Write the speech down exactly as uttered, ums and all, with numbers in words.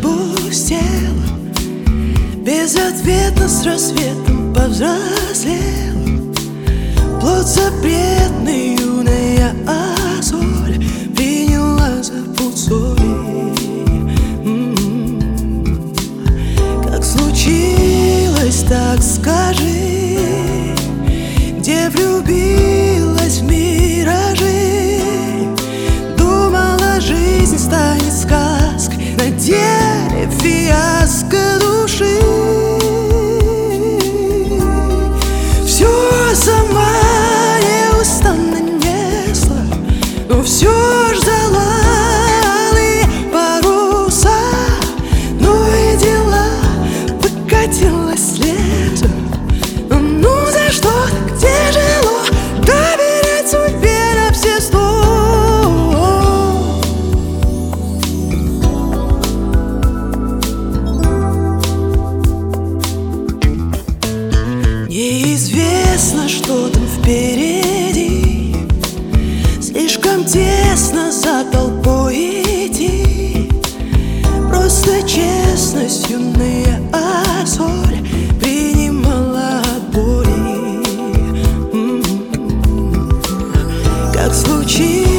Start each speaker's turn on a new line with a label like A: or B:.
A: опустел, безответно с рассветом повзрослел. Плод запретный, юная соль приняла за путь свой. М-м-м. Как случилось, так скажи, где влюбилась в миражи. Думала, жизнь станет сказкой, на деле фиаско души. Все сама неустанно несла, но все ждала алые паруса. Ну и дела, покатилась лесу. Ну за что так тяжело доверять судьбе на все сто? Неизвестно, что там впереди, слишком тесно за толпой идти. Просто честность, юная соль принимала отбой. М-м-м. Как случилось,